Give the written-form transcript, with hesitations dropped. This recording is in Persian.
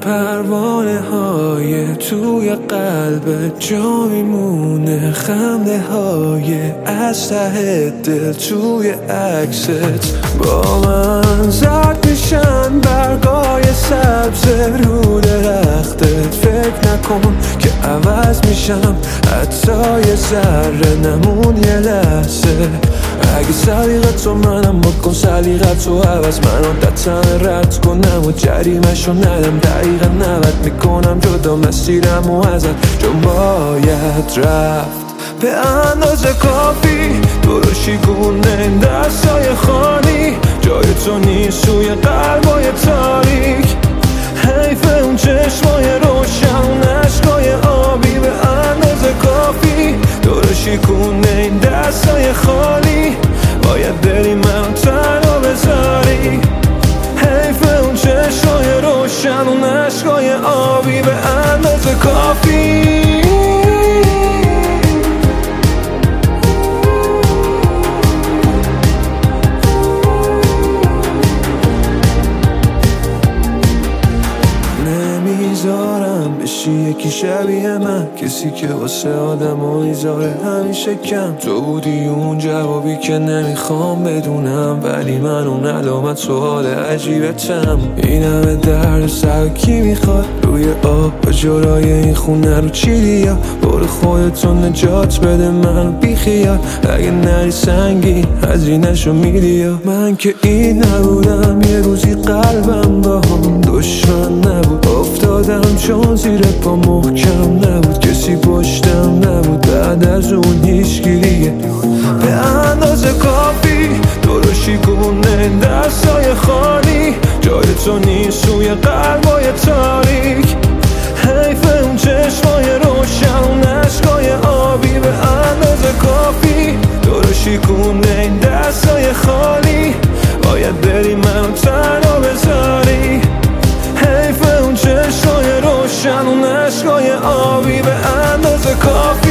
پروانه های توی قلب جا میمونه، خنده های از ته دل توی عکست با من زرد میشن برگای سبز رو درختت. فکر نکن که عوض میشم، حتی یه ذره نمون یه لحظه. اگه سلیقت رو منم بکن، سلیقت رو عوض، من عادتاً رد کنم و جریمش رو ندم. دقیقا 90 میکنم جدا مسیرم و ازت، چون باید رفت به اندازه کافی. درشی گونه این دستای خالی، جای تو نیست توی قلبای تاریک. حیف اون چشمای روشن، عشقای آبی به اندازه کافی. درشی گونه این دستای خالی، باید بری من تنها بذاری. حیف اون چشمای روشن، اون عشقای آبی به اندازه کافی. نمیذارم بشی یکی شبیه من، کسی که واسه آدم و ایزاره همیشه کم. تو بودی اون جوابی که نمیخوام بدونم، ولی من اون علامت سوال عجیبتم. این همه درد سر کی میخواد روی آب با جلوی این خونه رو چیدی؟ یا برو خودتو نجات بده منو بی خیال. اگه نری سنگین هزینه‌شو میدی یا من که این نبودم. یه روزی قلبم با هم دشمن نبود، افتادم چون زیر پا محکم نبود. کسی پشتم نبود بعد از اون هیچگیریه به اندازه کافی. درشی گونه دستای خالی، جای تو نیست توی قلبای تاریک. حیف اون چشمای روشن، عشقای آبی به اندازه کافی. درشی گونه این دستای خالی، باید بری منو تنها بذاری. حیف اون چشمای روشن، اون عشقای آبی به اندازه کافی.